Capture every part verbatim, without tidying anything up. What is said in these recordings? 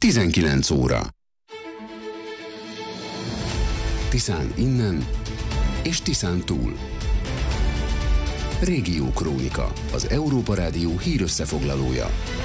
tizenkilenc óra. Tiszán innen és Tiszán túl. Régiókrónika, az Európa Rádió hírösszefoglalója.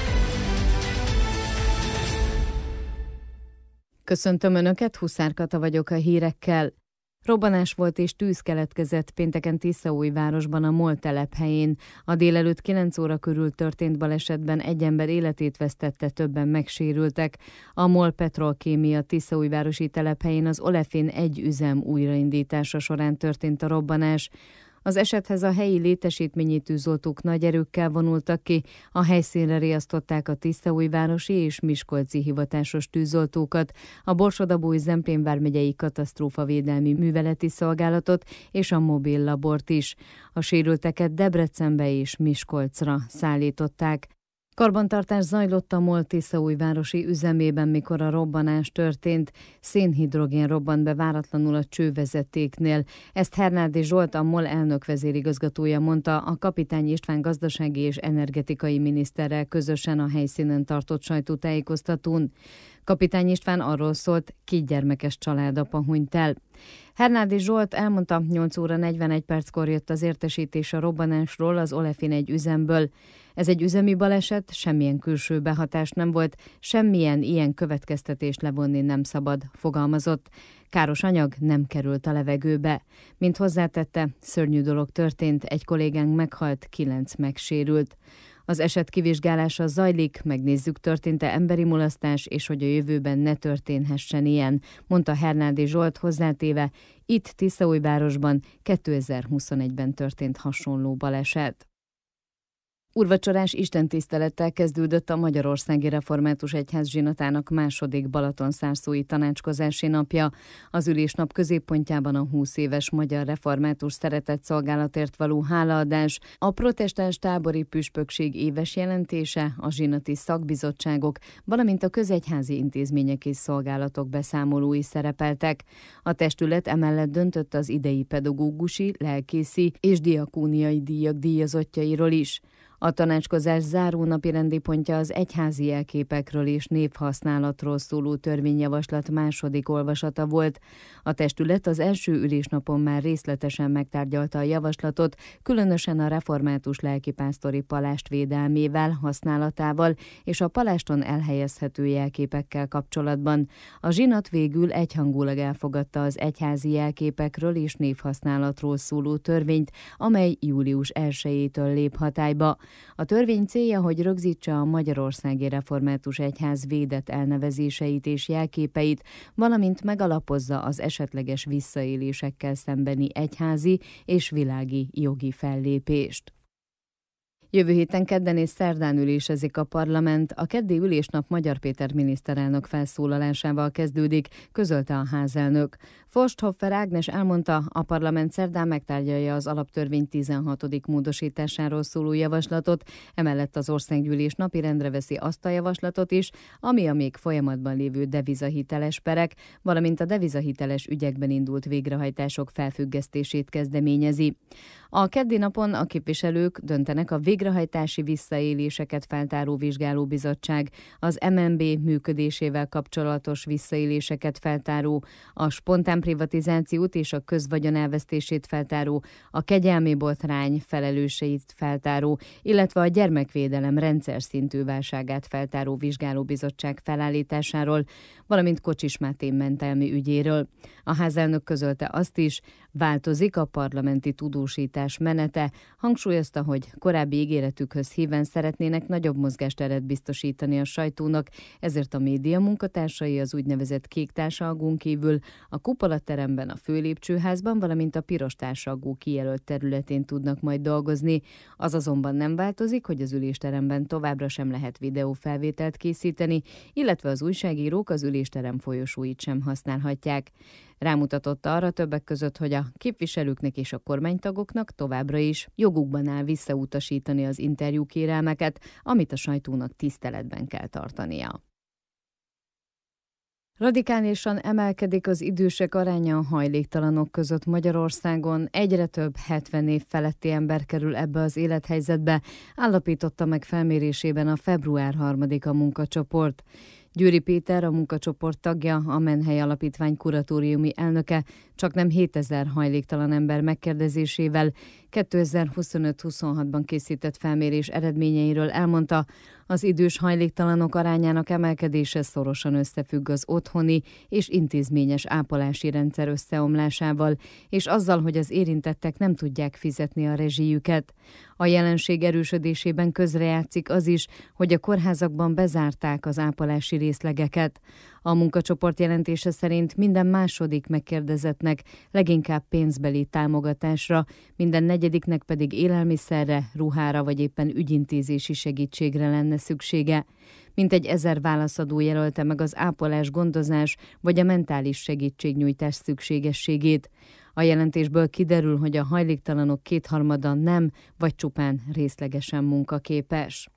Köszöntöm Önöket, Huszár Kata vagyok a hírekkel. Robbanás volt és tűz keletkezett pénteken Tiszaújvárosban a MOL telephelyén. A délelőtt kilenc óra körül történt balesetben egy ember életét vesztette, többen megsérültek. A MOL Petrolkémia Tiszaújvárosi telephelyén az Olefin egy üzem újraindítása során történt a robbanás. Az esethez a helyi létesítményi tűzoltók nagy erőkkel vonultak ki, a helyszínre riasztották a tiszaújvárosi és miskolci hivatásos tűzoltókat, a Borsod-Abaúj-Zemplén vármegyei katasztrófavédelmi műveleti szolgálatot és a mobil labort is. A sérülteket Debrecenbe és Miskolcra szállították. Karbantartás zajlott a MOL tiszaújvárosi üzemében, mikor a robbanás történt. Szénhidrogén robbant be váratlanul a csővezetéknél. Ezt Hernádi Zsolt, a MOL elnök vezérigazgatója mondta a Kapitány István gazdasági és energetikai miniszterrel közösen a helyszínen tartott sajtótájékoztatón. Kapitány István arról szólt, két gyermekes családapa hunyt el. Hernádi Zsolt elmondta, nyolc óra negyvenegy perckor jött az értesítés a robbanásról az Olefin egy üzemből. Ez egy üzemi baleset, semmilyen külső behatás nem volt, semmilyen ilyen következtetést levonni nem szabad, fogalmazott. Káros anyag nem került a levegőbe. Mint hozzátette, szörnyű dolog történt, egy kollégánk meghalt, kilenc megsérült. Az eset kivizsgálása zajlik, megnézzük, történt-e emberi mulasztás, és hogy a jövőben ne történhessen ilyen, mondta Hernádi Zsolt hozzátéve, itt Tiszaújvárosban kétezer-huszonegyben történt hasonló baleset. Úrvacsorás istentisztelettel kezdődött a Magyarországi Református Egyház zsinatának második balatonszárszói tanácskozási napja. Az ülésnap középpontjában a húsz éves Magyar Református Szeretetszolgálatért való hálaadás, a protestáns tábori püspökség éves jelentése, a zsinati szakbizottságok, valamint a közegyházi intézmények és szolgálatok beszámolói szerepeltek. A testület emellett döntött az idei pedagógusi, lelkészi és diakóniai díjak díjazottjairól is. A tanácskozás záró napirendi pontja az egyházi jelképekről és névhasználatról szóló törvényjavaslat második olvasata volt. A testület az első ülésnapon már részletesen megtárgyalta a javaslatot, különösen a református lelkipásztori palást védelmével, használatával és a paláston elhelyezhető jelképekkel kapcsolatban. A zsinat végül egyhangulag elfogadta az egyházi jelképekről és névhasználatról szóló törvényt, amely július elsejétől lép hatályba. A törvény célja, hogy rögzítse a Magyarországi Református Egyház védett elnevezéseit és jelképeit, valamint megalapozza az esetleges visszaélésekkel szembeni egyházi és világi jogi fellépést. Jövő héten kedden és szerdán ülésezik a parlament. A keddi ülésnap Magyar Péter miniszterelnök felszólalásával kezdődik, közölte a házelnök. Forsthoffer Ágnes elmondta, a parlament szerdán megtárgyalja az alaptörvény tizenhatodik módosításáról szóló javaslatot, emellett az országgyűlés napirendre veszi azt a javaslatot is, ami a még folyamatban lévő devizahiteles perek, valamint a devizahiteles ügyekben indult végrehajtások felfüggesztését kezdeményezi. A keddi napon a képviselők döntenek a végrehajtási visszaéléseket feltáró vizsgálóbizottság, az em en bé működésével kapcsolatos visszaéléseket feltáró, a spontán privatizációt és a közvagyon elvesztését feltáró, a kegyelmi botrány felelőseit feltáró, illetve a gyermekvédelem rendszer szintű válságát feltáró vizsgálóbizottság felállításáról, valamint Kocsis Máté mentelmi ügyéről. A házelnök közölte azt is, változik a parlamenti tudósítás menete, hangsúlyozta, hogy korábbi ígéretükhöz híven szeretnének nagyobb mozgásteret biztosítani a sajtónak, ezért a média munkatársai az úgynevezett kék társalgón kívül a kupolateremben, a főlépcsőházban, valamint a piros társalgó kijelölt területén tudnak majd dolgozni. Az azonban nem változik, hogy az ülésteremben továbbra sem lehet videófelvételt készíteni, illetve az újságírók az ülésterem folyosóit sem használhatják. Rámutatott arra többek között, hogy a képviselőknek és a kormánytagoknak továbbra is jogukban áll visszautasítani az interjúkérelmeket, amit a sajtónak tiszteletben kell tartania. Radikálisan emelkedik az idősek aránya a hajléktalanok között Magyarországon. Egyre több hetven év feletti ember kerül ebbe az élethelyzetbe, állapította meg felmérésében a február harmadika munkacsoport. Győri Péter, a munkacsoport tagja, a Menhely Alapítvány kuratóriumi elnöke csaknem hétezer hajléktalan ember megkérdezésével kétezer-huszonöt-huszonhatban készített felmérés eredményeiről elmondta, az idős hajléktalanok arányának emelkedése szorosan összefügg az otthoni és intézményes ápolási rendszer összeomlásával, és azzal, hogy az érintettek nem tudják fizetni a rezsijüket. A jelenség erősödésében közrejátszik az is, hogy a kórházakban bezárták az ápolási részlegeket. A munkacsoport jelentése szerint minden második megkérdezettnek leginkább pénzbeli támogatásra, minden negyediknek pedig élelmiszerre, ruhára vagy éppen ügyintézési segítségre lenne szüksége. Mintegy ezer válaszadó jelölte meg az ápolás, gondozás vagy a mentális segítségnyújtás szükségességét. A jelentésből kiderül, hogy a hajléktalanok kétharmada nem vagy csupán részlegesen munkaképes.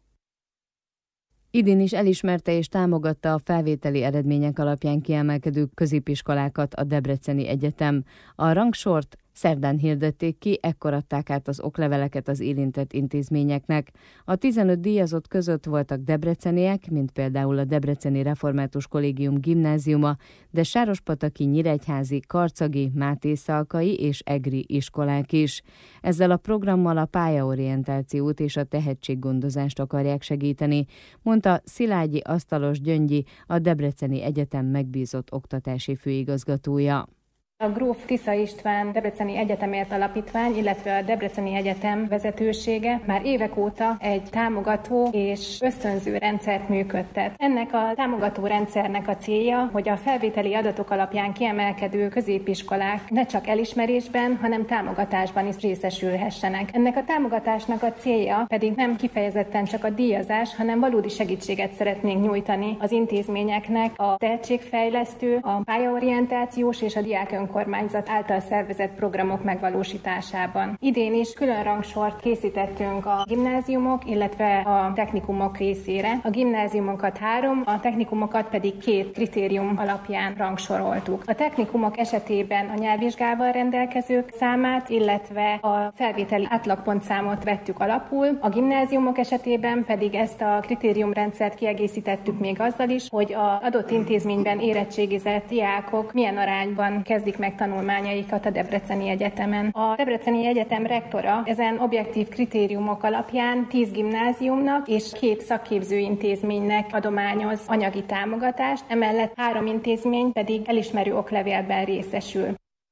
Idén is elismerte és támogatta a felvételi eredmények alapján kiemelkedő középiskolákat a Debreceni Egyetem. A rangsort szerdán hirdették ki, ekkor adták át az okleveleket az érintett intézményeknek. A tizenöt díjazott között voltak debreceniek, mint például a Debreceni Református Kollégium gimnáziuma, de sárospataki, nyíregyházi, karcagi, mátészalkai és egri iskolák is. Ezzel a programmal a pályaorientációt és a tehetséggondozást akarják segíteni, mondta Szilágyi Asztalos Gyöngyi, a Debreceni Egyetem megbízott oktatási főigazgatója. A Gróf Tisza István Debreceni Egyetemért Alapítvány, illetve a Debreceni Egyetem vezetősége már évek óta egy támogató és ösztönző rendszert működtet. Ennek a támogató rendszernek a célja, hogy a felvételi adatok alapján kiemelkedő középiskolák ne csak elismerésben, hanem támogatásban is részesülhessenek. Ennek a támogatásnak a célja pedig nem kifejezetten csak a díjazás, hanem valódi segítséget szeretnénk nyújtani az intézményeknek a tehetségfejlesztő, a pályaorientációs és a diák önkormányzat által szervezett programok megvalósításában. Idén is külön rangsort készítettünk a gimnáziumok, illetve a technikumok részére. A gimnáziumokat három, a technikumokat pedig két kritérium alapján rangsoroltuk. A technikumok esetében a nyelvvizsgával rendelkezők számát, illetve a felvételi átlagpontszámot vettük alapul. A gimnáziumok esetében pedig ezt a kritériumrendszert kiegészítettük még azzal is, hogy az adott intézményben érettségizett diákok milyen arányban kezdik meg tanulmányaikat a Debreceni Egyetemen. A Debreceni Egyetem rektora ezen objektív kritériumok alapján tíz gimnáziumnak és két szakképzőintézménynek adományoz anyagi támogatást, emellett három intézmény pedig elismerő oklevélben részesül.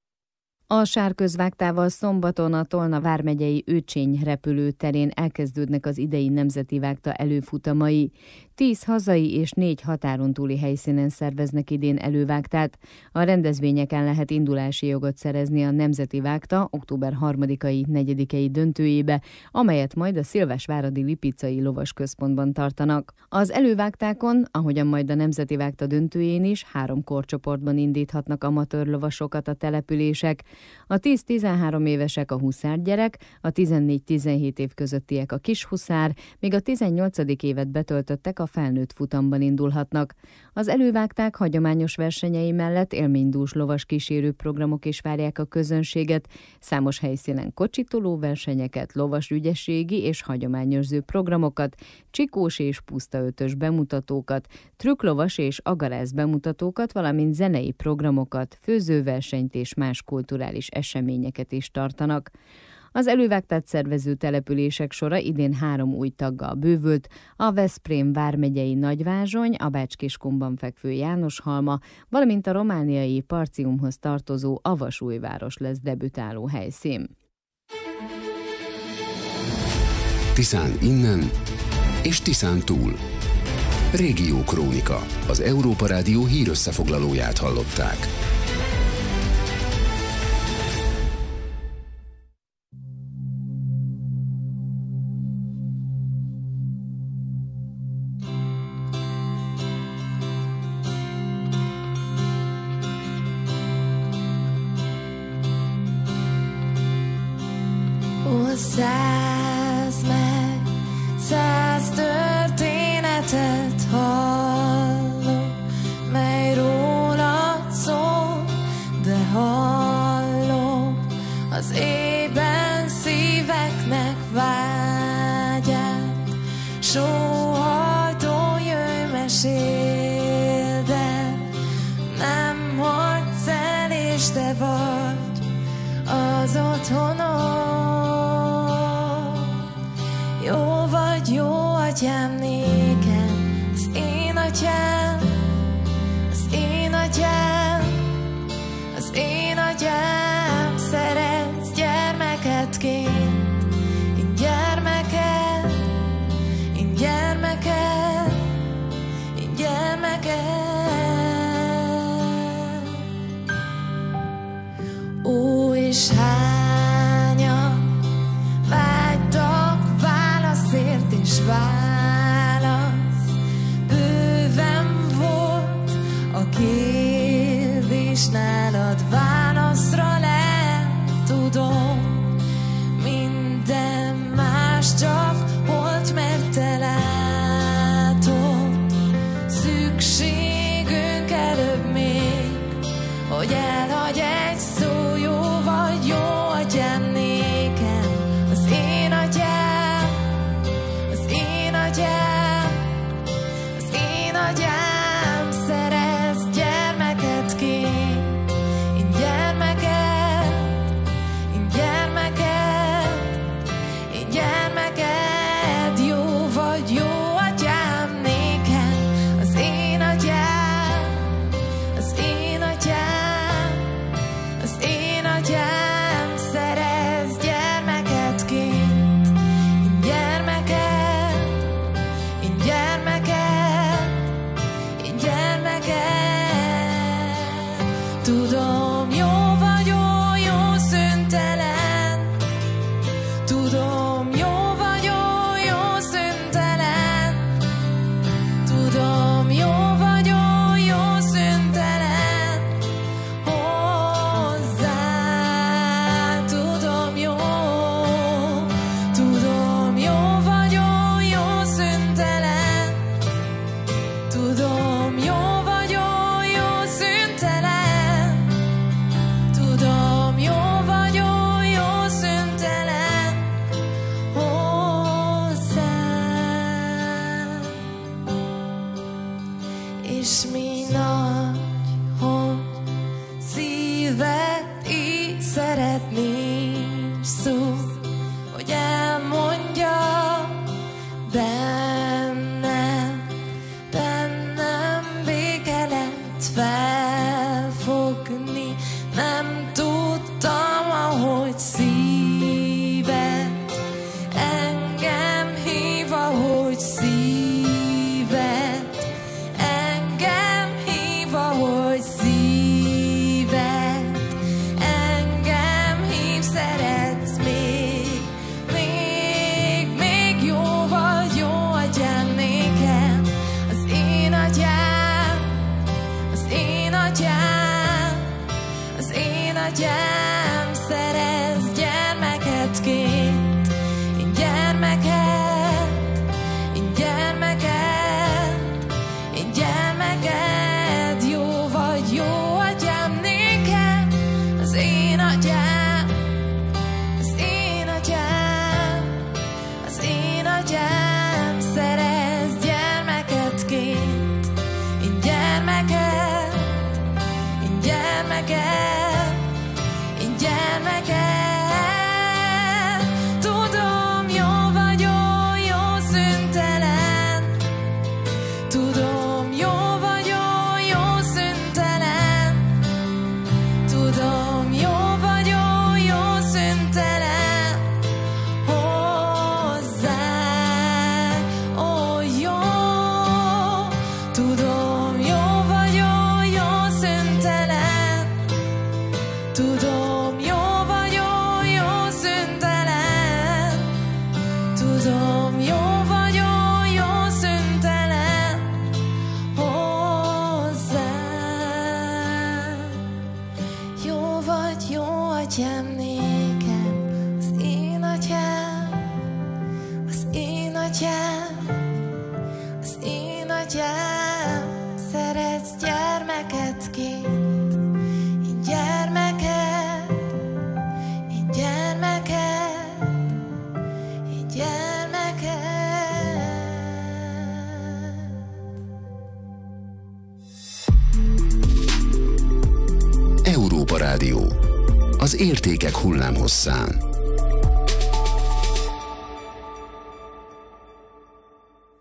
A sárközvágtával szombaton a Tolna vármegyei Őcsény repülőterén elkezdődnek az idei nemzeti vágta előfutamai. Tíz hazai és négy határon túli helyszínen szerveznek idén elővágtát. A rendezvényeken lehet indulási jogot szerezni a nemzeti vágta október harmadikai, negyedikei döntőjébe, amelyet majd a Szilvásváradi Lipicai Lovasközpontban tartanak. Az elővágtákon, ahogyan majd a nemzeti vágta döntőjén is, három korcsoportban indíthatnak amatőr lovasokat a települések. A tíz-tizenhárom évesek a huszárgyerek, a tizennégy-tizenhét év közöttiek a kis huszár, míg a tizennyolcadik évet betöltöttek a felnőtt futamban indulhatnak. Az elővágták hagyományos versenyei mellett élménydús lovas kísérő programok is várják a közönséget, számos helyszínen kocsitoló versenyeket, lovas ügyességi és hagyományőrző programokat, csikós és pusztaötös bemutatókat, trükklovas és agarász bemutatókat, valamint zenei programokat, főzőversenyt és más kulturális eseményeket is tartanak. Az elővágtát szervező települések sora idén három új taggal bővült, a Veszprém vármegyei Nagyvázsony, a Bács-Kiskunban fekvő Jánoshalma, valamint a romániai Parciumhoz tartozó Avasújváros lesz debütáló helyszín. Tiszán innen és Tiszán túl. Régiókrónika, az Európa Rádió hírösszefoglalóját hallották. Száz meg, száz történetet hallok, mely rólad szól, de hallom az ében szíveknek vágyát. Sóhajtó jöjj, mesélj atyám nékem, az én atyám, az én atyám, az én atyám szeretsz gyermeketként, én gyermeked, én gyermeked, én gyermeked. Ó, és hányan vágytak válaszért, és válasz bőven volt a kérdés nálad, válaszra lehet, tudom, minden más csak holt, mert te látod, szükségünk előbb még, hogy elhagy egy szó, jó vagy jó atyám nékem, az én atyám, az én atyám, az én atyám szeretsz gyermeketként, én gyermeked, én gyermeked, én gyermeked, jó vagy jó atyám nékem, az én atyám, az én atyám, az én atyám szeretsz gyermeketként, én gyermeked, én gyermeked, én gyermeked. Tudom, jó vagy, ó, jó szüntelen, tudom, jó vagy, ó, jó szüntelen, tudom, jó vagy, ó, jó szüntelen, hozzá, tudom, jó, tudom, jó vagy, ó, jó szüntelen, tudom, jó vagy, ó, jó szüntelen, tudom, jó vagy, ó, jó szüntelen, hozzá. És mi nagy, hogy szíved így szeret, nincs szó, hogy elmondja bennem, bennem béke lett felfogni, nem tudtam, ahogy szíved engem hív, ahogy szíved engem hív, ahogy szíved engem hív, szeretsz még, még, még, jó vagy, jó atyám nékem, az én atyám, az én atyám, az én atyám szeretsz gyermeketként, én gyermeked, én gyermeked, én gyermeked, jó vagy, jó atyám nékem, az én atyám, az én atyám, az én atyám szeretsz gyermeketként, én gyermeked, én gyermeked, én gyermeked. Tudom, jó vagy, ó, jó szüntelen, tudom, jó vagy, ó, jó szüntelen, tudom, jó vagy, ó, jó szüntelen, hozzá, ó, jó, tudom, jó vagy, ó, jó szüntelen, tudom, jó vagy, ó, jó szüntelen, tudom, jó vagy, ó, jó szüntelen, hozzá. Jó vagy, jó atyám nékem, az én atyám, az én atyám, az én atyám szeretsz gyermeketként, én gyermeked, én gyermeked, én gyermeked. Európa Rádió. Az értékek hullámhosszán.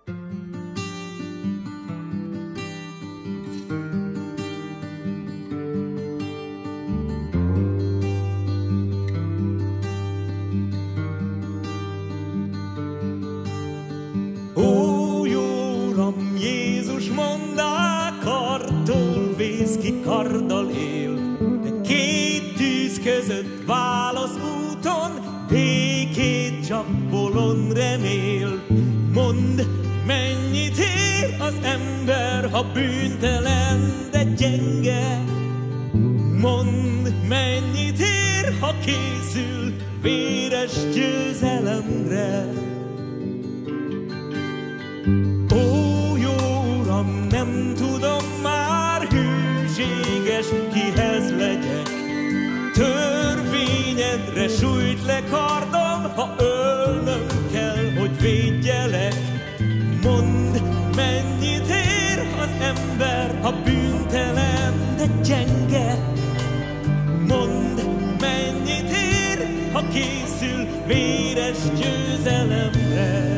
mondák, kartól vész ki, karddal él. De két tűz között válasz úton, békét csak bolond remél. Mondd, mennyit ér az ember, ha bűntelen, de gyenge? Mondd, mennyit ér, ha készül véres győzelemre? Ó, jó Uram, nem tudom már, hűséges kihez legyek. Törvényedre sújt le kardom, ha ölnöm kell, hogy védjelek. Mondd, mennyit ér az ember, ha bűntelen, de gyenge? Mondd, mennyit ér, ha készül véres győzelemre?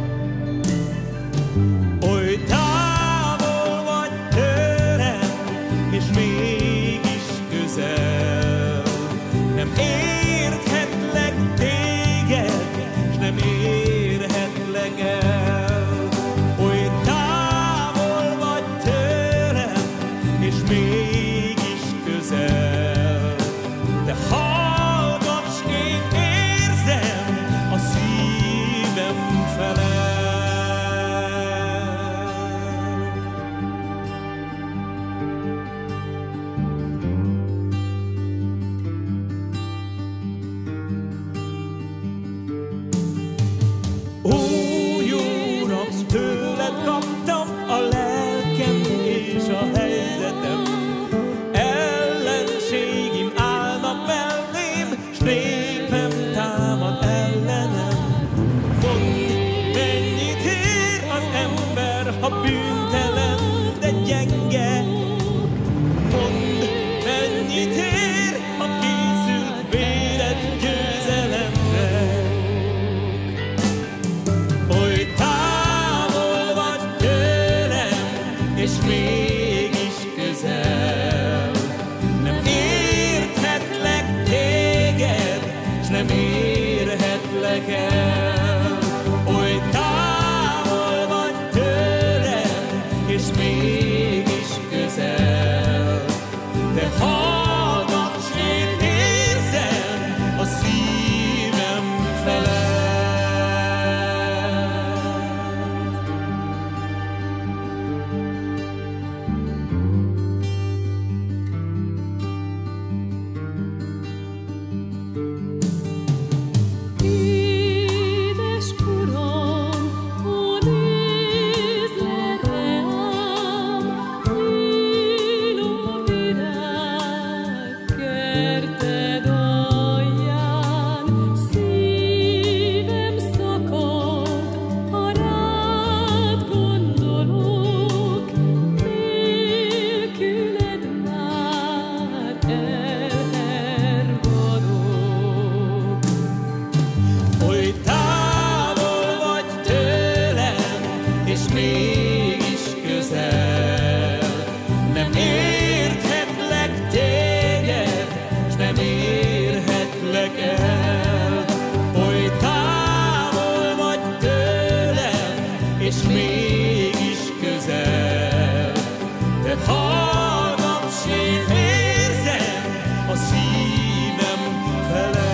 Oly távol vagy tőlem, és mégis közel. Nem érthetlek téged, s nem érhetlek el. Oly távol vagy tőlem, és mégis közel. De hallgass, én érzem a szívem felel. Ó, jó Uram, tőled kaptam a lelkem és a helyzetem. Ellenségim állnak mellém, s népem támad ellenem. Mondd, mennyit ér az ember, ha bűntelen, de gyenge? Mondd, mennyit ér, ha készül véred győzelemre? Oly távol vagy tőlem, és mégis közel. Nem érthetlek téged, s nem érhetlek el. Oly távol vagy tőlem, és mégis közel. De hallgass, én érzem a szívem felel. Édes Uram, ó, nézz le rám, nyíló virág kerted alján. Szívem szakad, ha rád gondolok, nélküled már elhervadok. Oly távol vagy tőlem, és mégis közel. Nem érthetlek téged, s nem érhetlek el. Oly távol vagy tőlem, és mégis közel. De hallgass, én érzem a szívem felel.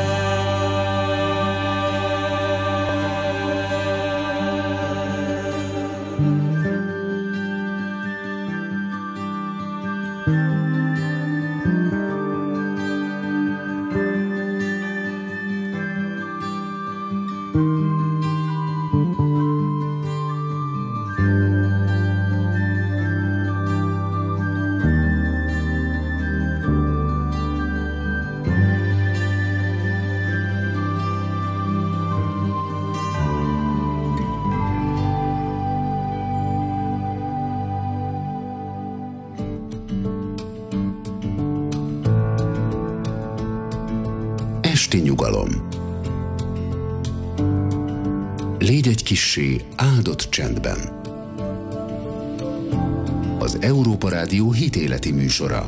Esti nyugalom. Légy egy kissé áldott csendben. Az Európa Rádió hitéleti műsora.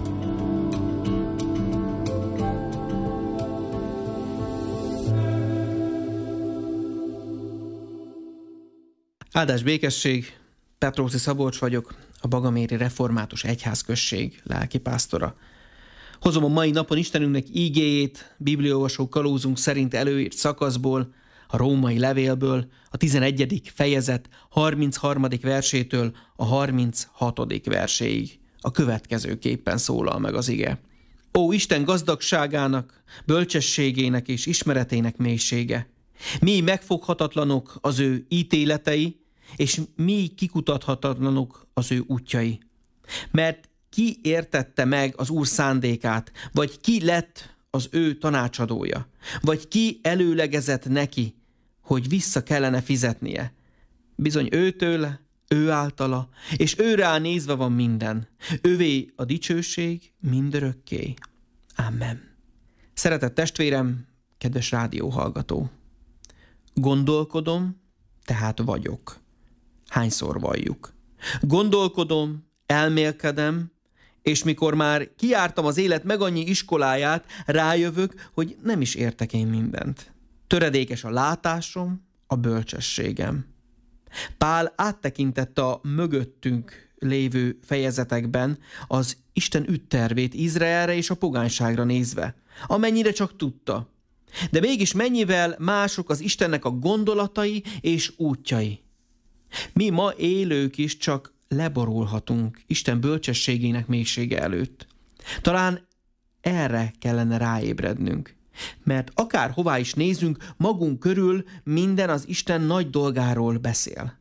Áldás, békesség! Petróci Szabolcs vagyok, a Bagaméri Református Egyházközség lelkipásztora. Hozom a mai napon Istenünknek ígéjét, bibliaolvasó kalózunk szerint előírt szakaszból, a római levélből, a tizenegyedik fejezet harmincharmadik versétől a harminchatodik verséig. A következőképpen szólal meg az ige. Ó, Isten gazdagságának, bölcsességének és ismeretének mélysége! Mi megfoghatatlanok az ő ítéletei, és mi kikutathatatlanok az ő útjai. Mert ki értette meg az Úr szándékát, vagy ki lett az ő tanácsadója, vagy ki előlegezett neki, hogy vissza kellene fizetnie. Bizony őtőle, ő általa, és őre nézve van minden. Ővé a dicsőség mindörökké. Amen. Szeretett testvérem, kedves rádióhallgató! Gondolkodom, tehát vagyok. Hányszor valljuk? Gondolkodom, elmélkedem, és mikor már kijártam az élet meg annyi iskoláját, rájövök, hogy nem is értek én mindent. Töredékes a látásom, a bölcsességem. Pál áttekintette a mögöttünk lévő fejezetekben az Isten ügytervét Izraelre és a pogányságra nézve, amennyire csak tudta. De mégis mennyivel mások az Istennek a gondolatai és útjai. Mi ma élők is csak leborulhatunk Isten bölcsességének mélysége előtt. Talán erre kellene ráébrednünk, mert akár hová is nézünk, magunk körül minden az Isten nagy dolgáról beszél.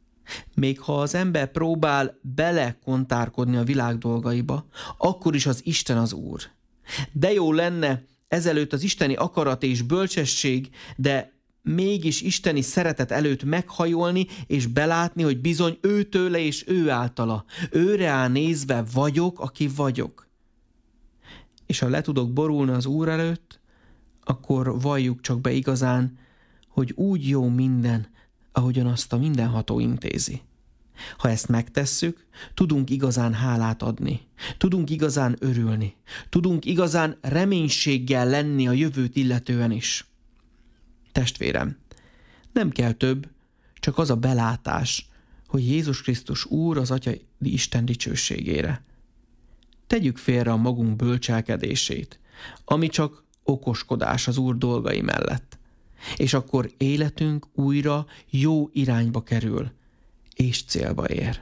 Még ha az ember próbál belekontárkodni a világ dolgaiba, akkor is az Isten az Úr. De jó lenne ezelőtt az isteni akarat és bölcsesség, de mégis isteni szeretet előtt meghajolni és belátni, hogy bizony ő tőle és ő általa, őre áll nézve vagyok, aki vagyok. És ha le tudok borulni az Úr előtt, akkor valljuk csak be igazán, hogy úgy jó minden, ahogyan azt a mindenható intézi. Ha ezt megtesszük, tudunk igazán hálát adni, tudunk igazán örülni, tudunk igazán reménységgel lenni a jövőt illetően is. Testvérem, nem kell több, csak az a belátás, hogy Jézus Krisztus Úr az Atya Isten dicsőségére. Tegyük félre a magunk bölcselkedését, ami csak okoskodás az Úr dolgai mellett, és akkor életünk újra jó irányba kerül, és célba ér.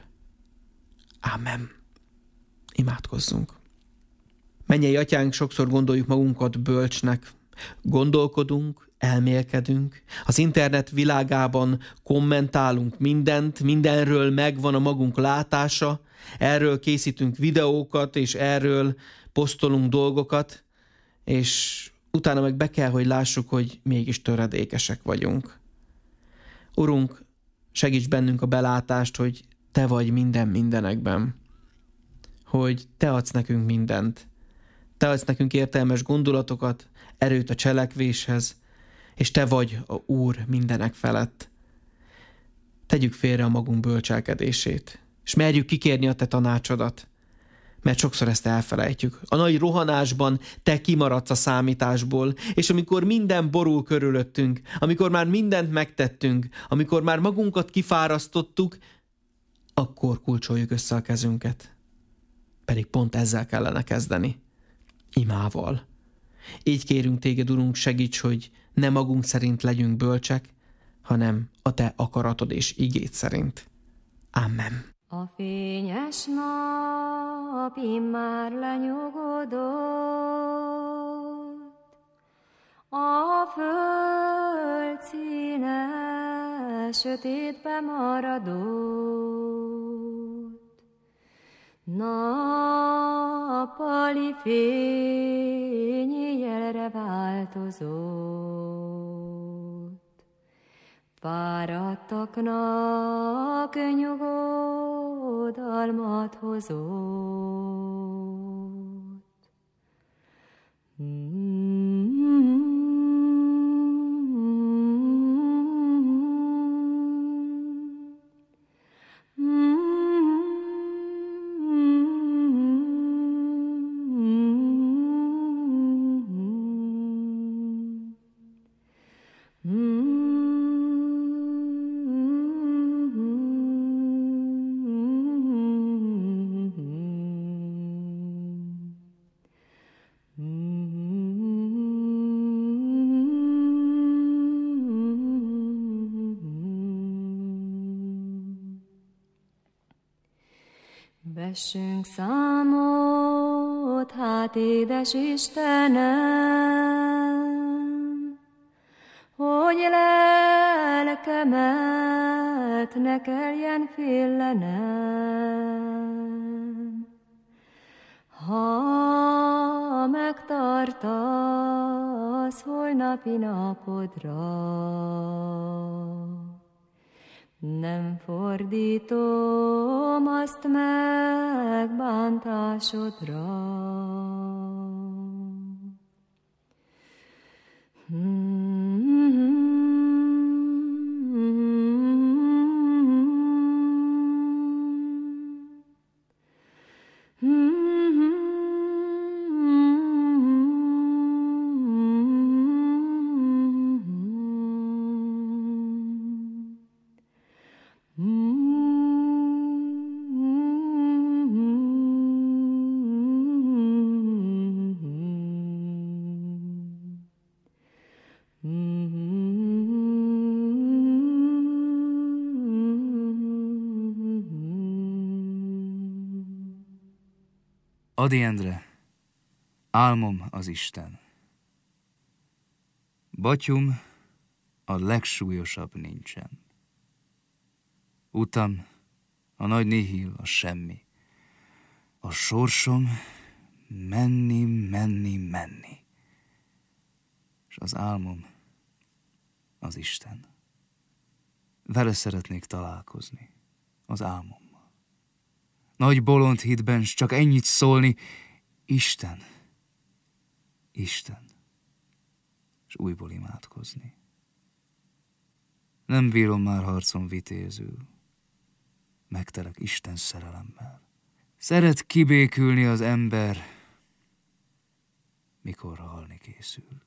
Ámen. Imádkozzunk. Mennyei Atyánk, sokszor gondoljuk magunkat bölcsnek, gondolkodunk, elmélkedünk, az internet világában kommentálunk mindent, mindenről megvan a magunk látása, erről készítünk videókat, és erről posztolunk dolgokat, és utána meg be kell, hogy lássuk, hogy mégis töredékesek vagyunk. Urunk, segíts bennünk a belátást, hogy Te vagy minden mindenekben, hogy Te adsz nekünk mindent, Te adsz nekünk értelmes gondolatokat, erőt a cselekvéshez, és Te vagy a Úr mindenek felett. Tegyük félre a magunk bölcselkedését, és merjük kikérni a Te tanácsodat, mert sokszor ezt elfelejtjük. A nagy rohanásban Te kimaradsz a számításból, és amikor minden borul körülöttünk, amikor már mindent megtettünk, amikor már magunkat kifárasztottuk, akkor kulcsoljuk össze a kezünket. Pedig pont ezzel kellene kezdeni. Imával. Így kérünk Téged, Urunk, segíts, hogy ne magunk szerint legyünk bölcsek, hanem a Te akaratod és igéd szerint. Amen. A fényes nap immár lenyugodott, a föld színe sötétbe maradott, nappali fény jelre változott. Fáradtaknak nyugodalmat hozott. Vessünk számot, hát édes Istenem, hogy lelkemet ne kelljen félenem. Ha megtartasz holnapi napodra, nem fordítom azt meg bántásodra. Ady Endre, álmom az Isten. Batyum, a legsúlyosabb nincsen. Utam, a nagy nihil, a semmi. A sorsom menni, menni, menni. És az álmom az Isten. Vele szeretnék találkozni, az álmommal. Nagy bolond hitben s csak ennyit szólni, Isten, Isten, és újból imádkozni. Nem bírom már harcon vitézül, megtelek Isten szerelemmel. Szeret kibékülni az ember, mikor halni készül.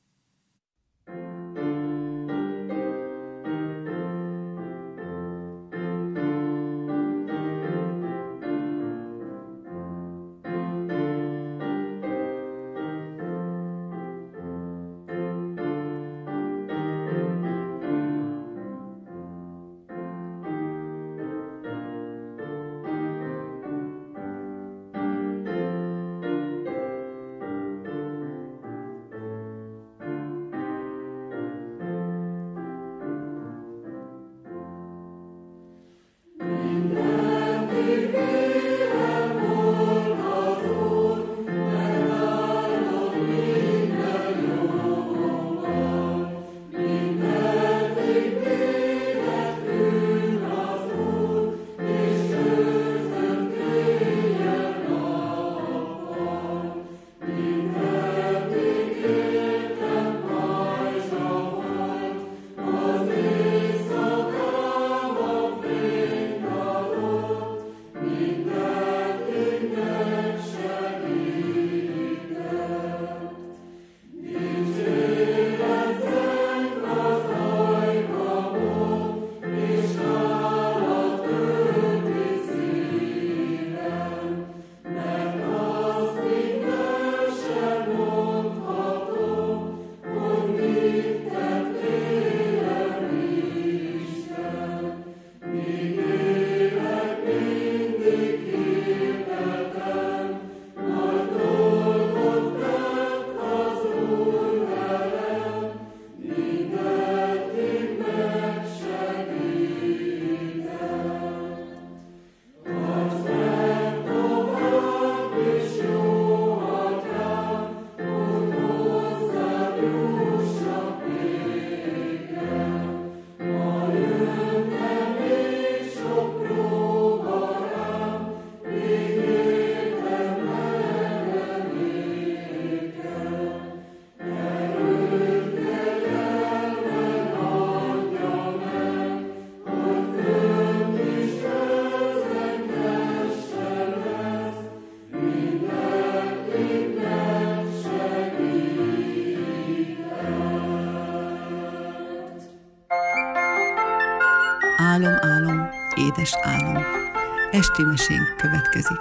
Álom, álom, édes álom. Esti mesénk következik.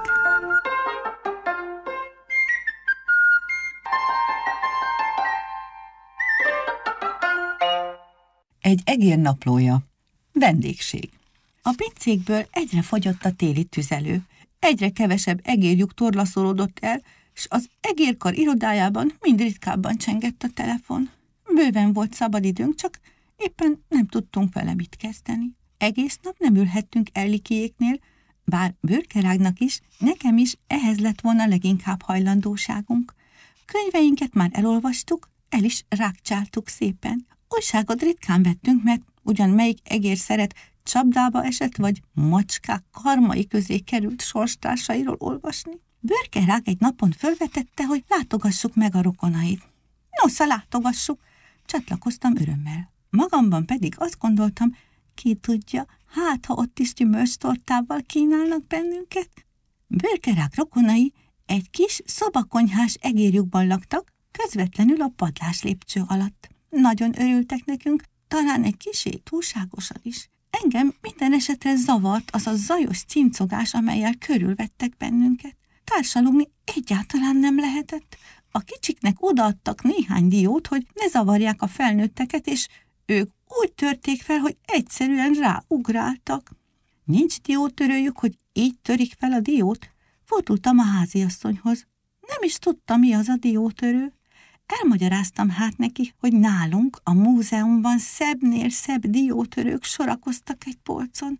Egy egér naplója. Vendégség. A pincékből egyre fogyott a téli tüzelő, egyre kevesebb egérlyuk torlaszolódott el, s az egérkar irodájában mind ritkábban csengett a telefon. Bőven volt szabadidőnk, csak éppen nem tudtunk vele mit kezdeni. Egész nap nem ülhettünk Ellikiéknél, bár Bőrkerágnak is, nekem is ehhez lett volna leginkább hajlandóságunk. Könyveinket már elolvastuk, el is rákcsáltuk szépen. Újságot ritkán vettünk, mert ugyan melyik egér szeret csapdába esett, vagy macskák karmai közé került sorstársairól olvasni. Bőrkerág egy napon fölvetette, hogy látogassuk meg a rokonait. Nosza, látogassuk, csatlakoztam örömmel. Magamban pedig azt gondoltam, ki tudja, hát ha ott is gyümölcstortával kínálnak bennünket. Bőrkerág rokonai egy kis szobakonyhás egérjukban laktak, közvetlenül a padlás lépcső alatt. Nagyon örültek nekünk, talán egy kissé túlságosan is. Engem minden esetre zavart az a zajos cincogás, amellyel körülvettek bennünket. Társalogni egyáltalán nem lehetett. A kicsiknek odaadtak néhány diót, hogy ne zavarják a felnőtteket, és ők úgy törték fel, hogy egyszerűen ráugráltak. Nincs diótörőjük, hogy így törik fel a diót? Fordultam a háziasszonyhoz. Nem is tudta, mi az a diótörő. Elmagyaráztam hát neki, hogy nálunk a múzeumban szebbnél szebb diótörők sorakoztak egy polcon.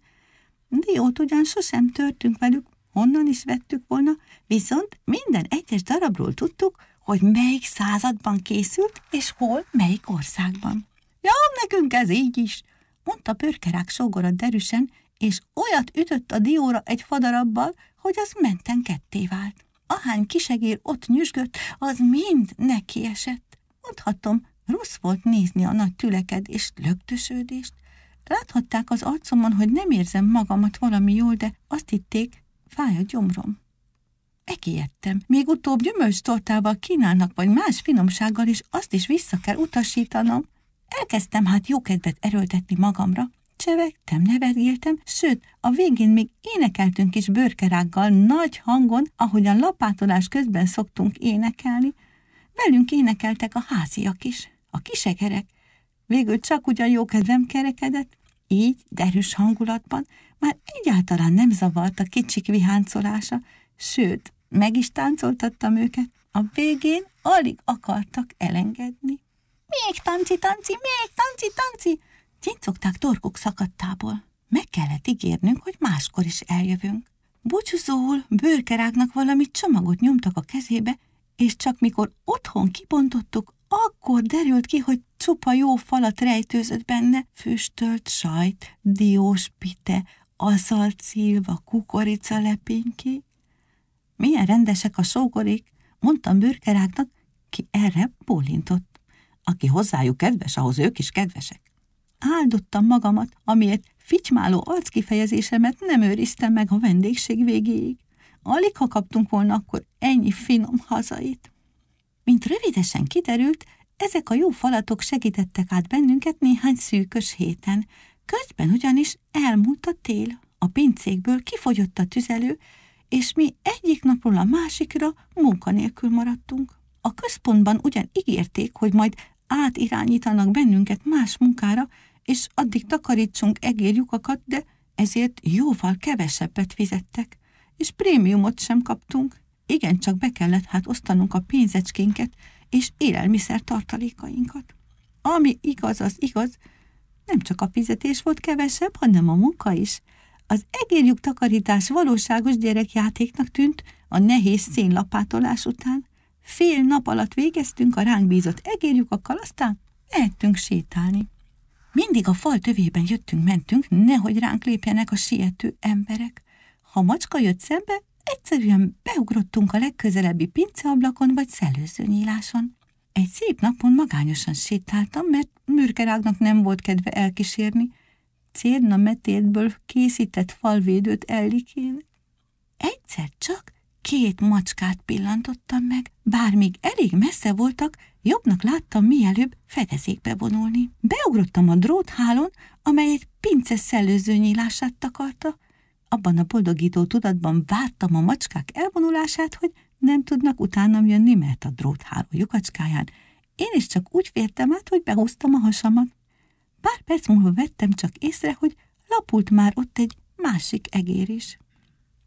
Diót ugyan sosem törtünk velük, honnan is vettük volna, viszont minden egyes darabról tudtuk, hogy melyik században készült, és hol, melyik országban. Ja, nekünk ez így is, mondta Bőrkerág sógora derűsen, és olyat ütött a dióra egy fadarabbal, hogy az menten ketté vált. Ahány kisegér ott nyüzsgött, az mind neki esett. Mondhatom, rossz volt nézni a nagy tülekedést, lögdösödést. Láthatták az arcomon, hogy nem érzem magamat valami jól, de azt hitték, fáj a gyomrom. Megijedtem. Még utóbb gyümölcstortával kínálnak, vagy más finomsággal, és azt is vissza kell utasítanom. Elkezdtem hát jókedvet erőltetni magamra. Csevegtem, nevetgéltem, sőt, a végén még énekeltünk is Bőrkerággal nagy hangon, ahogyan lapátolás közben szoktunk énekelni. Velünk énekeltek a háziak is, a kisegerek. Végül csak ugyan jókedvem kerekedett, így derűs hangulatban már egyáltalán nem zavart a kicsik viháncolása, sőt, meg is táncoltattam őket. A végén alig akartak elengedni. Még tanci, tanci, még tanci, tanci! Cincogták torkuk szakadtából. Meg kellett ígérnünk, hogy máskor is eljövünk. Búcsúzóul Bőrkerágnak valami csomagot nyomtak a kezébe, és csak mikor otthon kibontottuk, akkor derült ki, hogy csupa jó falat rejtőzött benne, füstölt sajt, diós pite, aszalt szilva, kukorica lepénykék. Milyen rendesek a sógorék, mondtam Bőrkerágnak, ki erre bólintott. Aki hozzájuk kedves, ahhoz ők is kedvesek. Áldottam magamat, amiért ficymáló arckifejezésemet nem őriztem meg a vendégség végéig. Alig ha kaptunk volna akkor ennyi finom hazait. Mint rövidesen kiderült, ezek a jó falatok segítettek át bennünket néhány szűkös héten. Közben ugyanis elmúlt a tél, a pincékből kifogyott a tüzelő, és mi egyik napról a másikra munkanélkül maradtunk. A központban ugyan ígérték, hogy majd átirányítanak bennünket más munkára, és addig takarítsunk egérlyukakat, de ezért jóval kevesebbet fizettek, és prémiumot sem kaptunk. Igencsak be kellett hát osztanunk a pénzecskénket és élelmiszer tartalékainkat. Ami igaz, az igaz, nem csak a fizetés volt kevesebb, hanem a munka is. Az egérlyuk takarítás valóságos gyerekjátéknak tűnt a nehéz szénlapátolás után. Fél nap alatt végeztünk a ránk bízott egérlyukakkal, aztán mehettünk sétálni. Mindig a fal tövében jöttünk-mentünk, nehogy ránk lépjenek a siető emberek. Ha macska jött szembe, egyszerűen beugrottunk a legközelebbi pinceablakon vagy szellőzőnyíláson. Egy szép napon magányosan sétáltam, mert Bőrkerágnak nem volt kedve elkísérni. Cérna metétből készített falvédőt Ellikén. Egyszer csak két macskát pillantottam meg, bár még elég messze voltak, jobbnak láttam mielőbb fedezékbe vonulni. Beugrottam a dróthálón, amely egy pince szellőzőnyílását takarta. Abban a boldogító tudatban vártam a macskák elvonulását, hogy nem tudnak utánam jönni, mert a drótháló lyukacskáján én is csak úgy fértem át, hogy behúztam a hasamat. Pár perc múlva vettem csak észre, hogy lapult már ott egy másik egér is.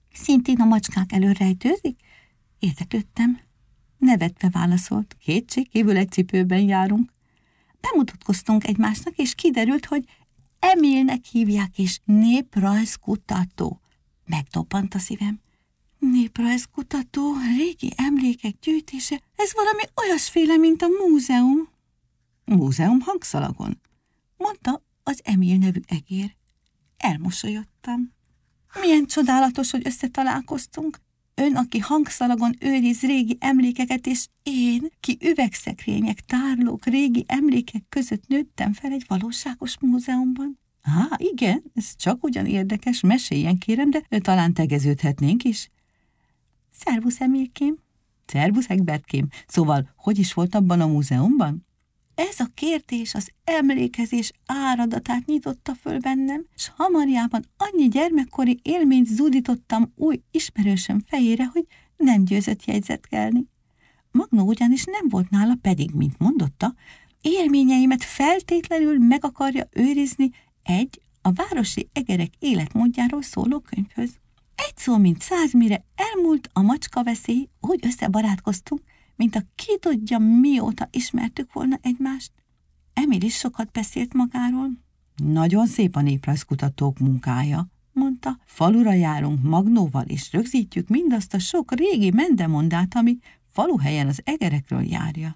Szintén a macskák elől rejtőzik? Érdeklődtem. Nevetve válaszolt, kétségkívül egy cipőben járunk. Bemutatkoztunk egymásnak, és kiderült, hogy Emilnek hívják, és néprajzkutató. Megdobbant a szívem. Néprajzkutató, régi emlékek gyűjtése, ez valami olyasféle, mint a múzeum. Múzeum Hangszalagon, mondta az Emil nevű egér. Elmosolyodtam. Milyen csodálatos, hogy összetalálkoztunk. Ön, aki Hangszalagon őriz régi emlékeket, és én, ki üvegszekrények, tárlók, régi emlékek között nőttem fel egy valóságos múzeumban. Há, igen, ez csak ugyan érdekes, meséljen kérem, de talán tegeződhetnénk is. Szervusz, Emilkém. Szervusz, Egbertkém. Szóval, hogy is volt abban a múzeumban? Ez a kérdés az emlékezés áradatát nyitotta föl bennem, s hamarjában annyi gyermekkori élményt zúdítottam új ismerősöm fejére, hogy nem győzött jegyzetkelni. Magnó ugyanis nem volt nála, pedig, mint mondotta, élményeimet feltétlenül meg akarja őrizni egy a városi egerek életmódjáról szóló könyvhöz. Egy szó, mint száz, mire elmúlt a macska veszély, úgy összebarátkoztunk, mint a ki tudja mióta ismertük volna egymást. Emil is sokat beszélt magáról. Nagyon szép a néprajzkutatók munkája, mondta. Falura járunk Magnóval, és rögzítjük mindazt a sok régi mendemondát, ami faluhelyen az egerekről járja.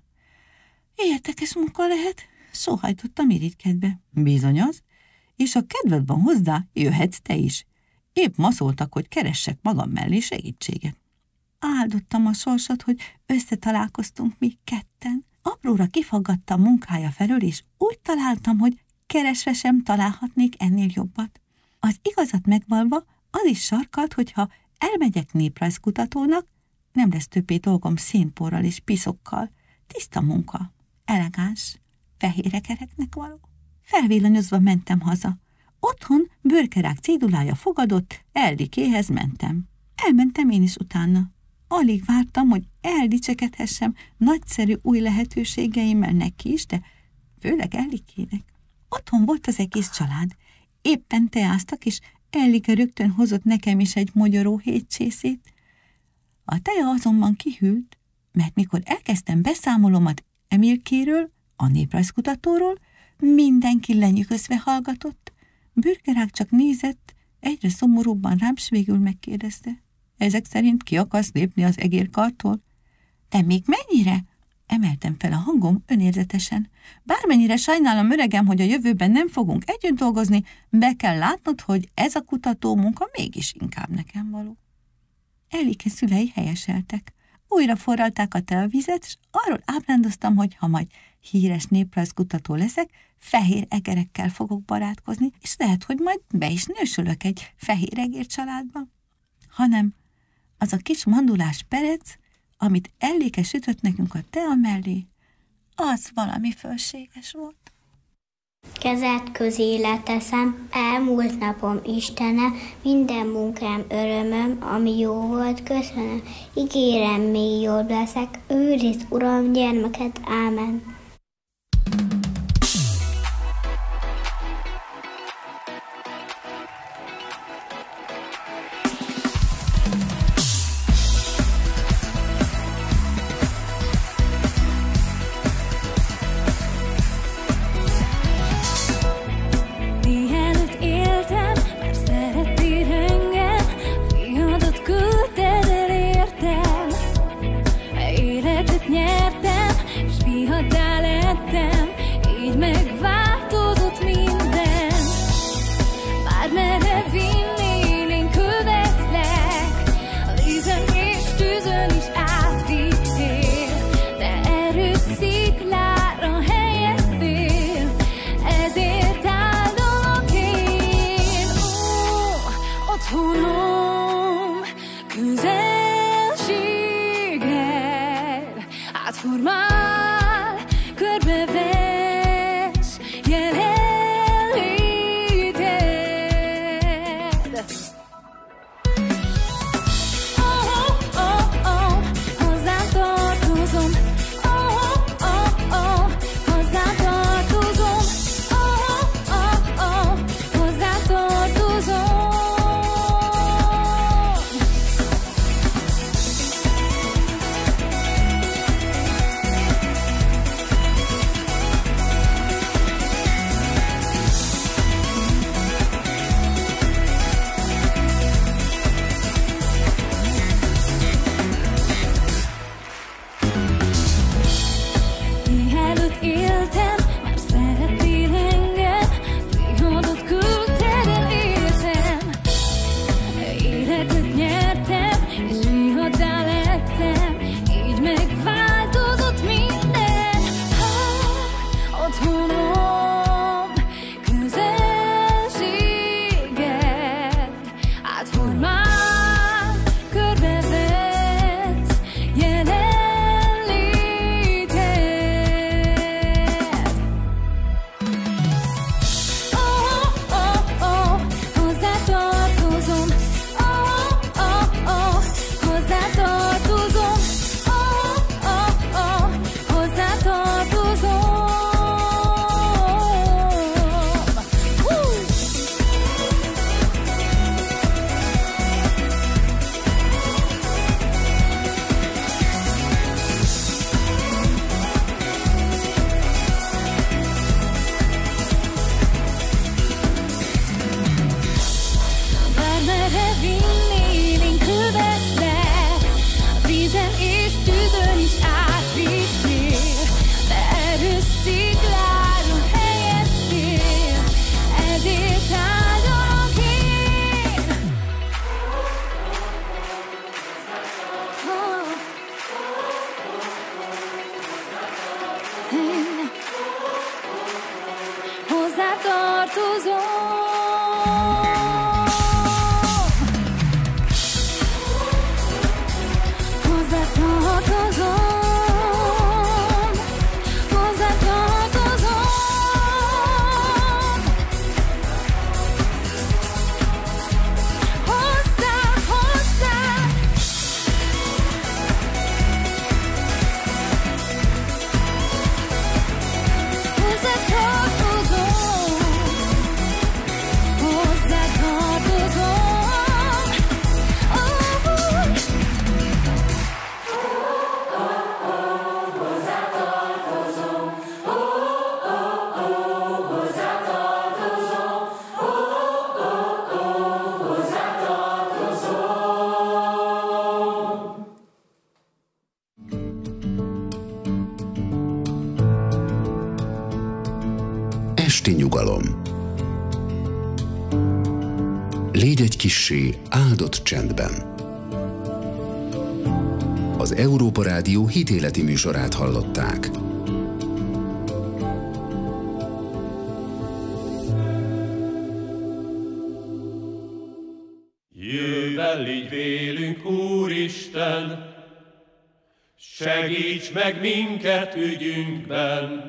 Érdekes munka lehet, sóhajtottam irigykedve. Bizony az, és a kedved van hozzá, jöhetsz te is. Épp ma szóltak, hogy keressek magam mellé segítséget. Áldottam a sorsot, hogy összetalálkoztunk mi ketten. Apróra kifaggattam munkája felől, és úgy találtam, hogy keresve sem találhatnék ennél jobbat. Az igazat megvalva az is sarkalt, hogyha elmegyek néprajzkutatónak, nem lesz többé dolgom színporral és piszokkal. Tiszta munka, elegáns, fehér egereknek való. Felvillanyozva mentem haza. Otthon Bőrkerák cédulája fogadott, Eldikéhez mentem. Elmentem én is utána. Alig vártam, hogy eldicsekedhessem nagyszerű új lehetőségeimmel neki is, de főleg Ellikének. Otthon volt az egész család. Éppen teáztak, és Ellike rögtön hozott nekem is egy mogyoró hétcsészét. A teja azonban kihűlt, mert mikor elkezdtem beszámolomat Emilkéről, a néprajzkutatóról, mindenki lenyűgözve hallgatott. Bőrkerák csak nézett, egyre szomorúbban rám, s végül megkérdezte. Ezek szerint ki akarsz lépni az egérkartól? De még mennyire? Emeltem fel a hangom önérzetesen. Bármennyire sajnálom, öregem, hogy a jövőben nem fogunk együtt dolgozni, be kell látnod, hogy ez a kutató munka mégis inkább nekem való. Ellike szülei helyeseltek. Újra forralták a teavizet, és arról ábrándoztam, hogy ha majd híres néprajzkutató leszek, fehér egerekkel fogok barátkozni, és lehet, hogy majd be is nősülök egy fehér egér családba. Hanem az a kis mandulás perec, amit Ellike sütött nekünk a tea mellé, az valami fölséges volt. Kezed közé teszem, elmúlt napom Istene, minden munkám örömöm, ami jó volt, köszönöm. Ígérem, még jobb leszek, őrizd, Uram, gyermeket, ámen. Nyertem, s fiadál Esti nyugalom. Légy egy kissé áldott csendben. Az Európa Rádió hitéleti műsorát hallották. Jöjj el így vélünk, Úristen, segíts meg minket ügyünkben,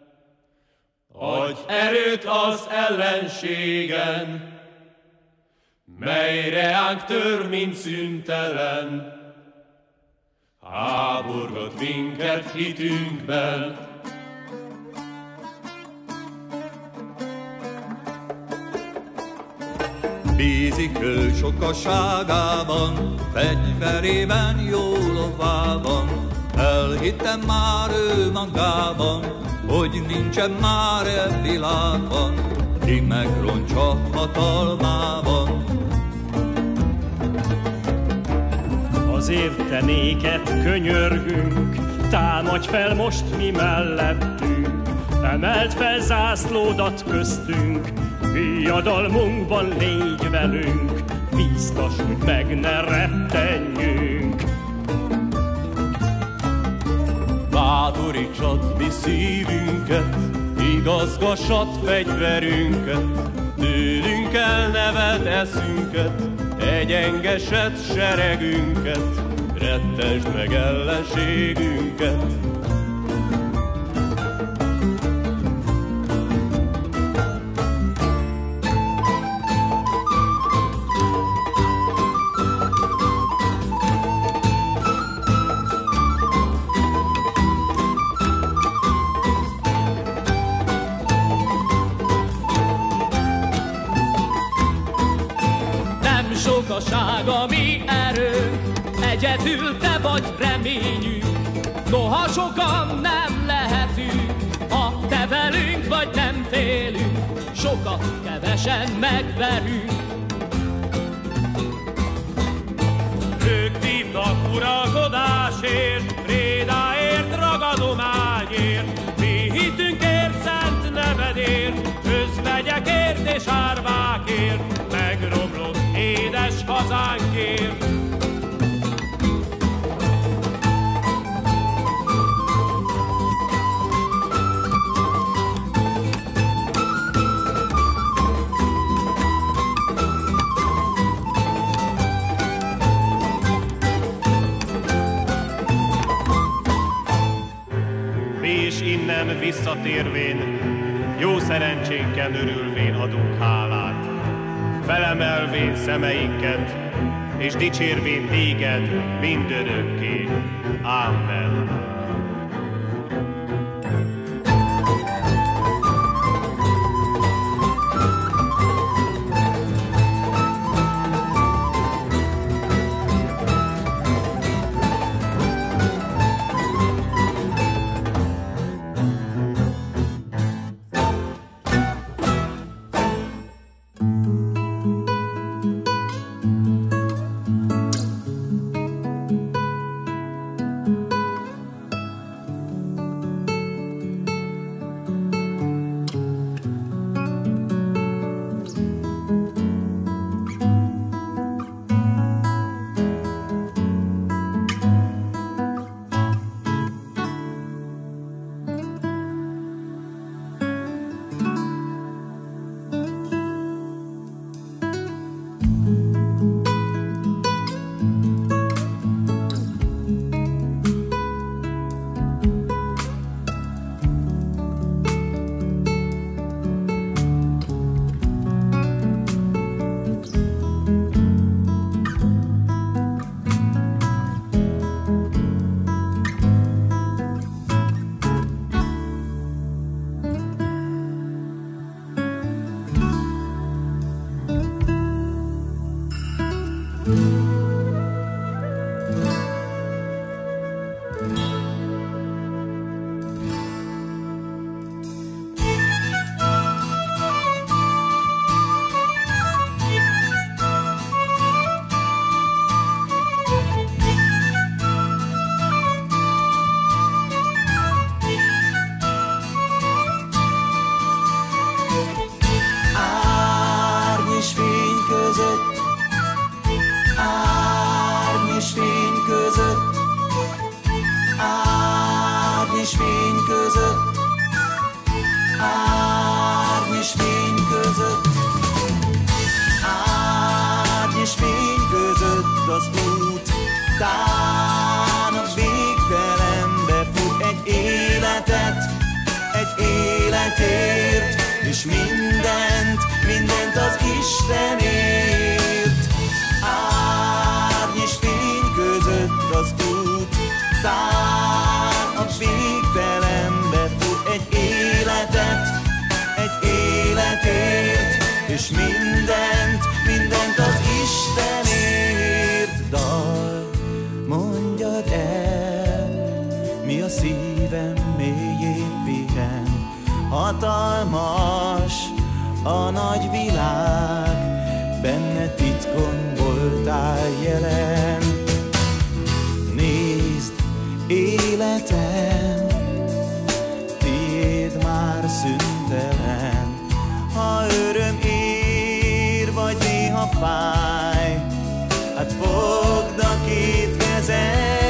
adj erőt az ellenségen, mely reánk tör, mint szüntelen. Háborgat minket hitünkben. Bízik ő sokaságában, fegyverében, jó lovában. Elhittem már ő magában, hogy nincsen már e világban, ki megrontsa hatalmában. Azért te néked könyörgünk, támadj fel most mi mellettünk, emeld fel zászlódat köztünk, viadalmunkban légy velünk, bíztass, hogy meg ne rettenjünk. Bátorítsad mi szívünket, igazgassad fegyverünket, tőlünk el neved eszünket, egyengesed seregünket, rettesd meg ellenségünket. Sokaság a mi erőnk, egyedül te vagy reményünk. Noha sokan nem lehetünk, ha te velünk vagy nem félünk, sokat kevesen megverünk. Ők vívnak uralkodásért, prédáért, ragadományért, mi hitünkért, szent nevedért, özvegyekért és árvákért, megromlott édes hazánkért. Mi is innen visszatérvén, jó szerencsénken örülvén adunk hálát, felemelvén szemeinket, és dicsérvén téged mindörökké. Amen. árny és fény között, árny és fény között az út tán a végtelenbe fut egy életet, egy életért, és mindent, mindent az Istenért. Árny és fény között az út tán a végtelenbe fut egy életet, egy életért, és mindent, mindent az Istenért. Dal, mondjad el, mi a szívem mélyén pihen, hatalmas a nagy világ, benne titkon voltál jelen. Nézd, életem, tiéd már szüntelen, ha öröm ér, vagy néha fáj, hát fogd a két kezem.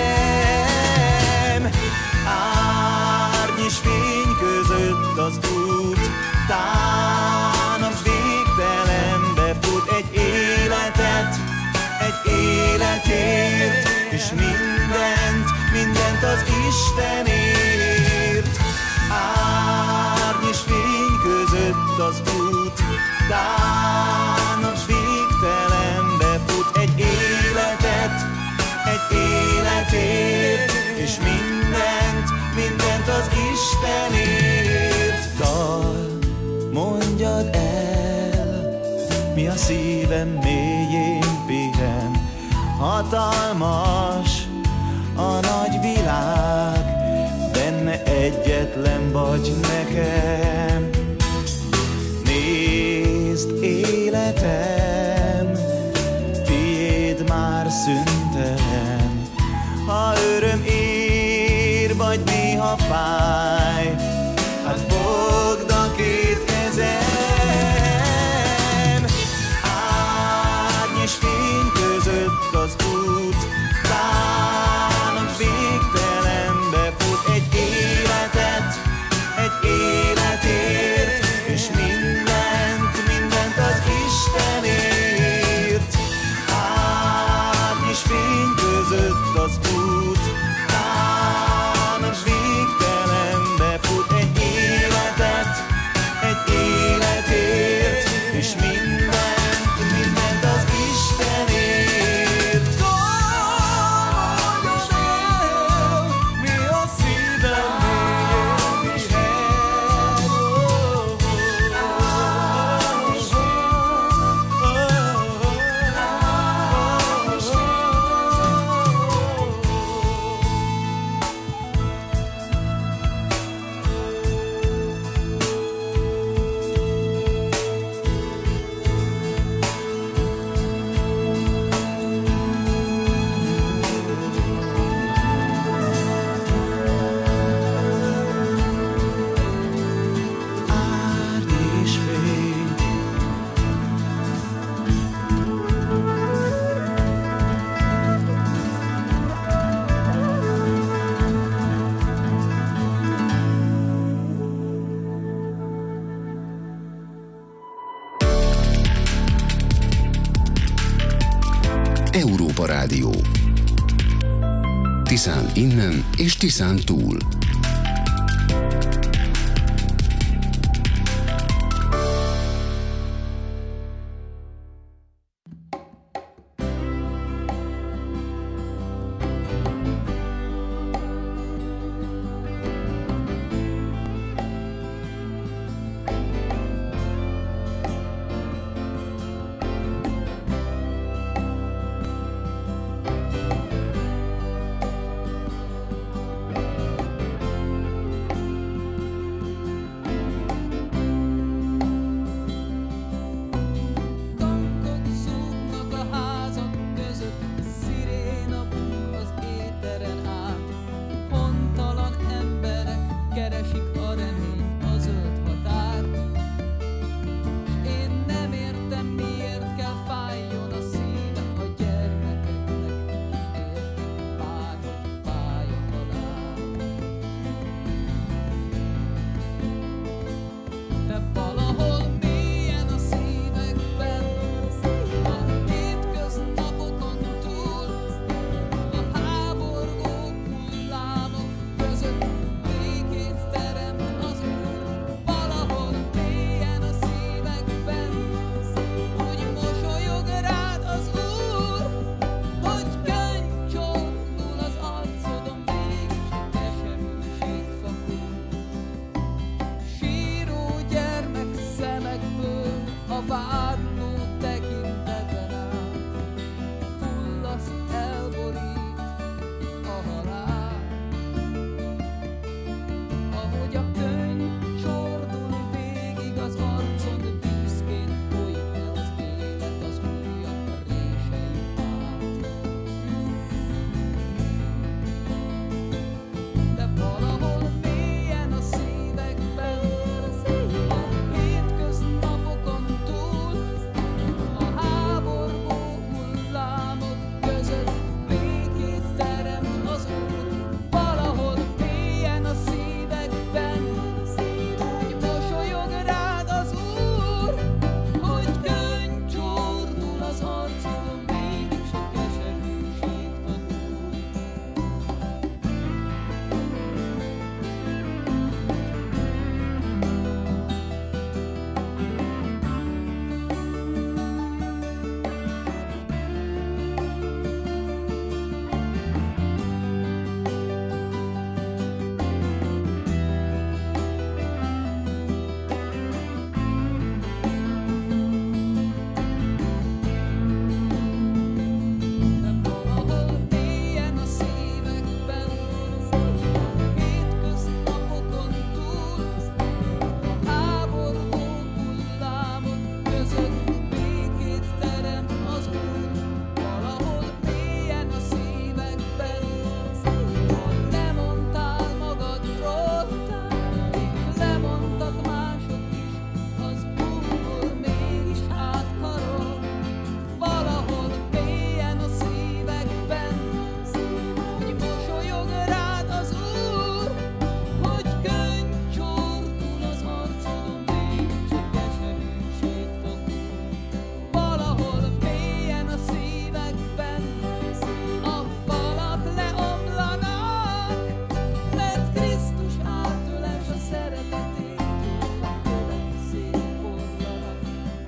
Árny és fény között az út tán a végtelenbe fut egy életet, egy életért, és mindent, mindent az Istenért. Árny és fény között az út tán a végtelenbe fut egy életet, egy életért, és mindent, mindent az Istenért. Dal, mondjad el, mi a szívem mélyén pihen, hatalmas a nagy világ, benne egyetlen vagy nekem. Nézd, életem, tiéd már szüntelen, ha öröm ér, vagy néha fáj, hát fogd a két kezem. Árny és fény között az út tán a végtelenbe fut egy életet, egy életért, és mindent, mindent az Istenért. Árny és fény között az út tán a végtelenbe fut egy életet, egy életért, és mindent, mindent az Istenért. Mondjad el, mi a szívem mélyén pihen. Árny és fény, Európa Rádió. Tiszán innen és Tiszán túl. vádló tekintetben át, fullaszt elborít a halál. Ahogy a könyv csordul végig az arcon, vízként folyik le az élet az ujjak rései át. De valahol mélyen a szívekben, a hétköznapokon túl, a háborgó hullámok között békét teremt az Úr. Valahol mélyen a szívekben úgy mosolyog rád az Úr, hogy könny csordul az arcodon, mégis a keserűség fakul. Valahol mélyen a szívekben, hétköznapokon túl, a háborgó hullámok között békét teremt az Úr. Valahol mélyen a szívekben, ha lemondtál magadról, és lemondtak mások is, az Úr mégis átkarol. Valahol mélyen a szívekben úgy mosolyog rád az Úr, hogy könny csordul az arcodon, mégis a keserűség fakul. Valahol mélyen a szívekben a falak leomlanak, mert Krisztus átölel a szeretetétől, a kövek szétporlanak.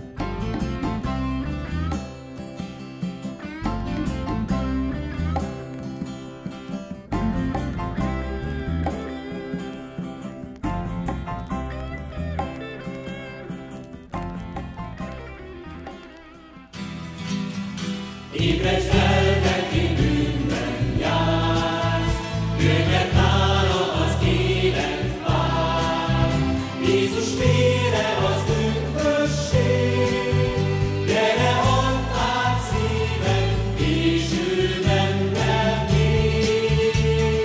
Ébredj fel, neki bűnben jársz, jöjjek nála az élet vár. Jézus vére az üdvösség, gyere, add át szíved, és ő benned él.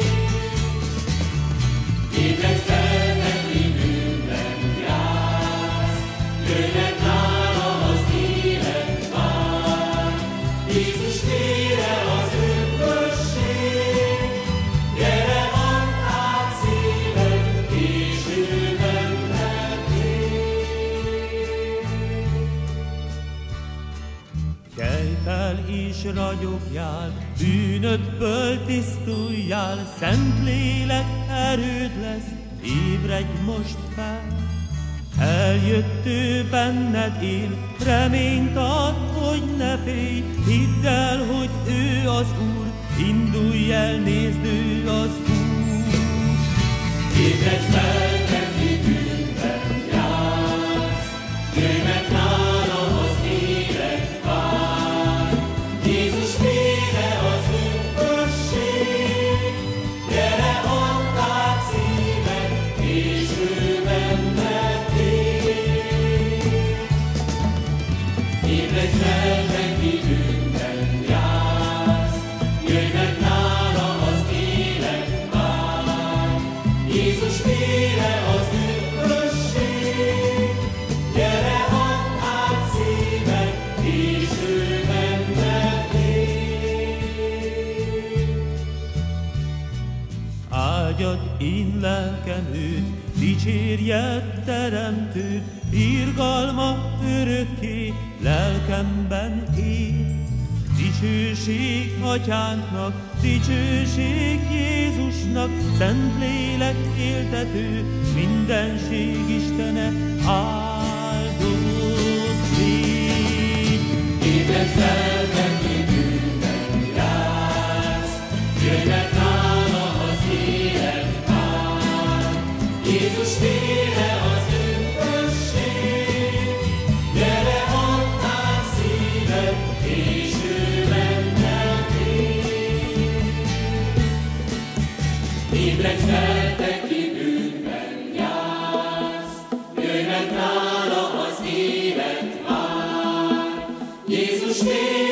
Ébredj fel, neki bűnben jársz, jöjjek nála az élet vár. Jézus vére az üdvösség, gyere, add át szíved, és ő benned él. Kelj fel és ragyogjál, bűnödből tisztuljál, Szentlélek erőd lesz, ébredj most fel. Eljött ő, benned él, reményt ad, hogy ne félj, hidd el, hogy ő az Úr, indulj el, nézd, ő az Úr. Ébredj fel, neki bűnben jársz, jöjj meg nála az élet vár. Jézus vére az üdvösség, gyere, add át szíved, és ő benned él. Ébredj fel, neki bűnben jársz, jöjj meg nála az élet vár. Jézus vére az üdvösség, gyere, add át szíved, és ő benned él. Áldjad én lelkem őt, dicsérjed teremtőt, irgalma örökké lelkemben él. Dicsőség Atyánknak, dicsőség Jézusnak, Szentlélek éltető, mindenség Istene, áldott légy. Ébredj fel, neki bűnben jársz, jöjj meg nála az élet vár. Jézus vére az üdvösség, gyere, még